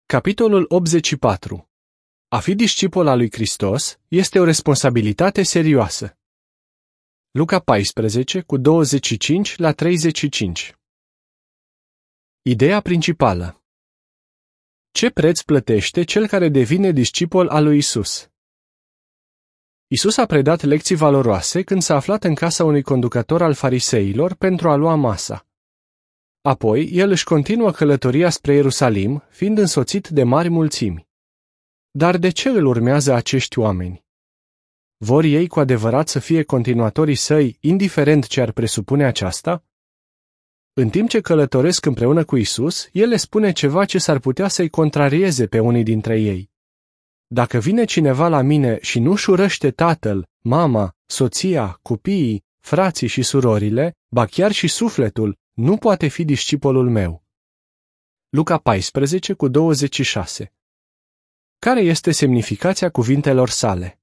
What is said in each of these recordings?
Capitolul 84. A fi discipol al lui Hristos este o responsabilitate serioasă. Luca 14, cu 25 la 35. Ideea principală. Ce preț plătește cel care devine discipol al lui Isus? Isus a predat lecții valoroase când s-a aflat în casa unui conducător al fariseilor pentru a lua masa. Apoi, el își continuă călătoria spre Ierusalim, fiind însoțit de mari mulțimi. Dar de ce îl urmează acești oameni? Vor ei cu adevărat să fie continuatorii săi, indiferent ce ar presupune aceasta? În timp ce călătoresc împreună cu Isus, el le spune ceva ce s-ar putea să-i contrarieze pe unii dintre ei. Dacă vine cineva la mine și nu-și urăște tatăl, mama, soția, copiii, frații și surorile, ba chiar și sufletul, nu poate fi discipolul meu. Luca 14, cu 26. Care este semnificația cuvintelor sale?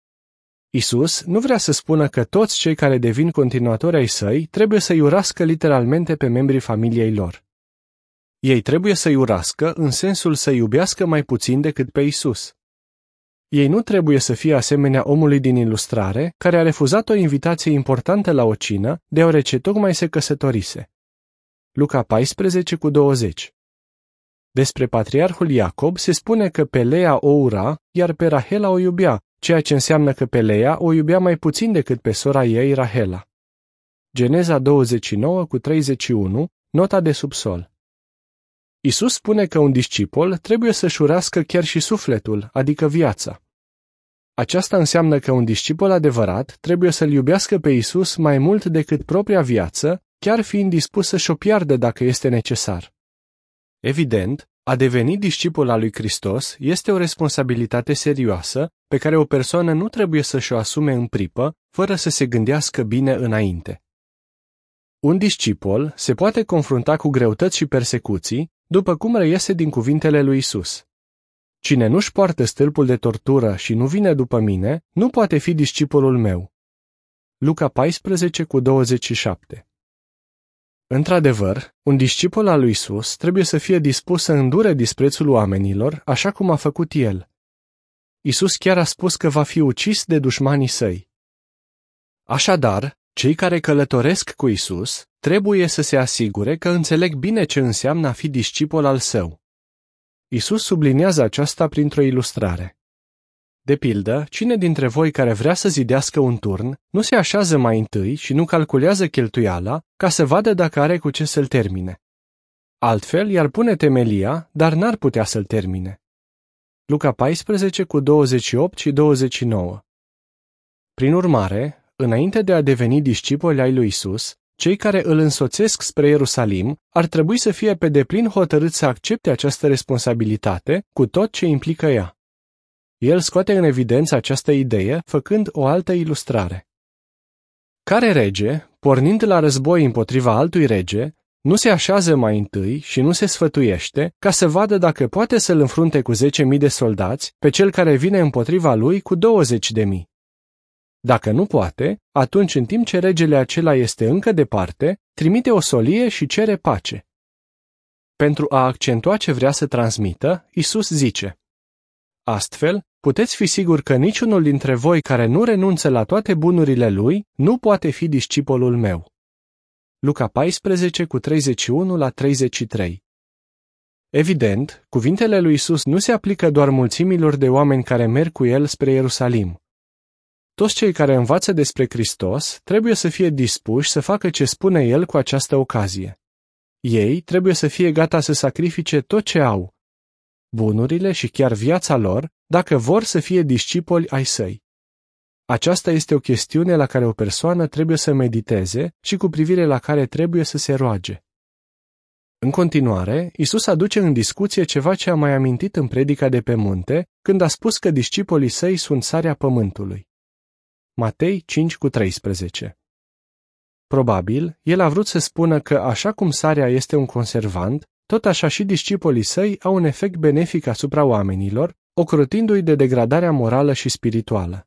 Isus nu vrea să spună că toți cei care devin continuatori ai săi trebuie să-i urască literalmente pe membrii familiei lor. Ei trebuie să-i urască în sensul să iubească mai puțin decât pe Isus. Ei nu trebuie să fie asemenea omului din ilustrare, care a refuzat o invitație importantă la o cină, deoarece tocmai se căsătorise. Luca 14, cu 20. Despre patriarhul Iacob se spune că pe Lea o ura, iar pe Rahela o iubea, ceea ce înseamnă că pe Lea o iubea mai puțin decât pe sora ei, Rahela. Geneza 29, cu 31, nota de subsol. Isus spune că un discipol trebuie să-și urească chiar și sufletul, adică viața. Aceasta înseamnă că un discipol adevărat trebuie să-L iubească pe Isus mai mult decât propria viață, chiar fiind dispus să și-o piardă dacă este necesar. Evident, a deveni discipol al lui Hristos este o responsabilitate serioasă pe care o persoană nu trebuie să și-o asume în pripă, fără să se gândească bine înainte. Un discipol se poate confrunta cu greutăți și persecuții, după cum reiese din cuvintele lui Isus. Cine nu-și poartă stâlpul de tortură și nu vine după mine, nu poate fi discipolul meu. Luca 14, cu 27. Într-adevăr, un discipol al lui Isus trebuie să fie dispus să îndure disprețul oamenilor, așa cum a făcut el. Isus chiar a spus că va fi ucis de dușmanii săi. Așadar, cei care călătoresc cu Isus trebuie să se asigure că înțeleg bine ce înseamnă a fi discipol al său. Isus subliniază aceasta printr-o ilustrare. De pildă, cine dintre voi care vrea să zidească un turn, nu se așează mai întâi și nu calculează cheltuiala ca să vadă dacă are cu ce să-l termine. Altfel, i-ar pune temelia, dar n-ar putea să-l termine. Luca 14, cu 28 și 29. Prin urmare, înainte de a deveni discipoli ai lui Isus, cei care îl însoțesc spre Ierusalim ar trebui să fie pe deplin hotărâți să accepte această responsabilitate cu tot ce implică ea. El scoate în evidență această idee făcând o altă ilustrare. Care rege, pornind la război împotriva altui rege, nu se așează mai întâi și nu se sfătuiește ca să vadă dacă poate să-l înfrunte cu 10.000 de soldați pe cel care vine împotriva lui cu 20.000? Dacă nu poate, atunci în timp ce regele acela este încă departe, trimite o solie și cere pace. Pentru a accentua ce vrea să transmită, Isus zice: astfel, puteți fi siguri că niciunul dintre voi care nu renunță la toate bunurile lui nu poate fi discipolul meu. Luca 14, cu 31 la 33. Evident, cuvintele lui Isus nu se aplică doar mulțimilor de oameni care merg cu el spre Ierusalim. Toți cei care învață despre Hristos trebuie să fie dispuși să facă ce spune el cu această ocazie. Ei trebuie să fie gata să sacrifice tot ce au, bunurile și chiar viața lor, dacă vor să fie discipoli ai săi. Aceasta este o chestiune la care o persoană trebuie să mediteze și cu privire la care trebuie să se roage. În continuare, Isus aduce în discuție ceva ce a mai amintit în predica de pe munte, când a spus că discipolii săi sunt sarea pământului. Matei 5, cu 13. Probabil, el a vrut să spună că așa cum sarea este un conservant, tot așa și discipolii săi au un efect benefic asupra oamenilor, ocrotindu-i de degradarea morală și spirituală.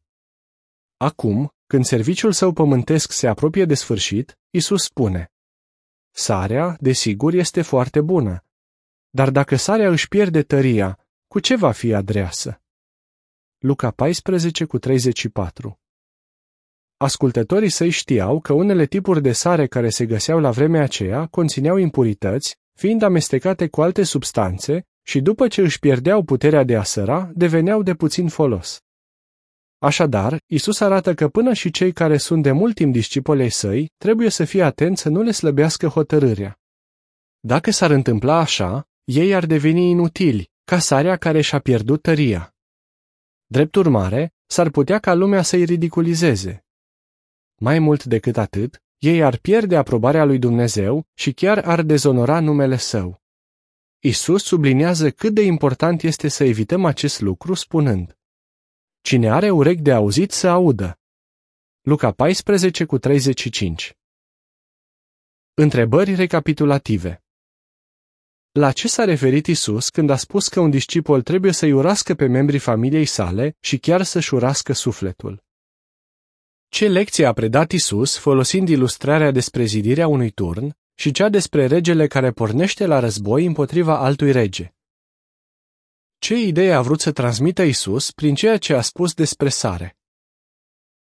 Acum, când serviciul său pământesc se apropie de sfârșit, Isus spune: sarea, desigur, este foarte bună, Dar dacă sarea își pierde tăria, cu ce va fi adreasă? Luca 14:34. Ascultătorii săi știau că unele tipuri de sare care se găseau la vremea aceea conțineau impurități, fiind amestecate cu alte substanțe și după ce își pierdeau puterea de a săra, deveneau de puțin folos. Așadar, Iisus arată că până și cei care sunt de mult timp discipolii săi trebuie să fie atenți să nu le slăbească hotărârea. Dacă s-ar întâmpla așa, ei ar deveni inutili, ca sarea care și-a pierdut tăria. Drept urmare, s-ar putea ca lumea să-i ridiculizeze. Mai mult decât atât, ei ar pierde aprobarea lui Dumnezeu și chiar ar dezonora numele Său. Iisus subliniază cât de important este să evităm acest lucru spunând: cine are urechi de auzit să audă. Luca 14:35. Întrebări recapitulative. La ce s-a referit Iisus când a spus că un discipol trebuie să-i urască pe membrii familiei sale și chiar să-și urască sufletul? Ce lecție a predat Iisus folosind ilustrarea despre zidirea unui turn și cea despre regele care pornește la război împotriva altui rege? Ce idee a vrut să transmită Iisus prin ceea ce a spus despre sare?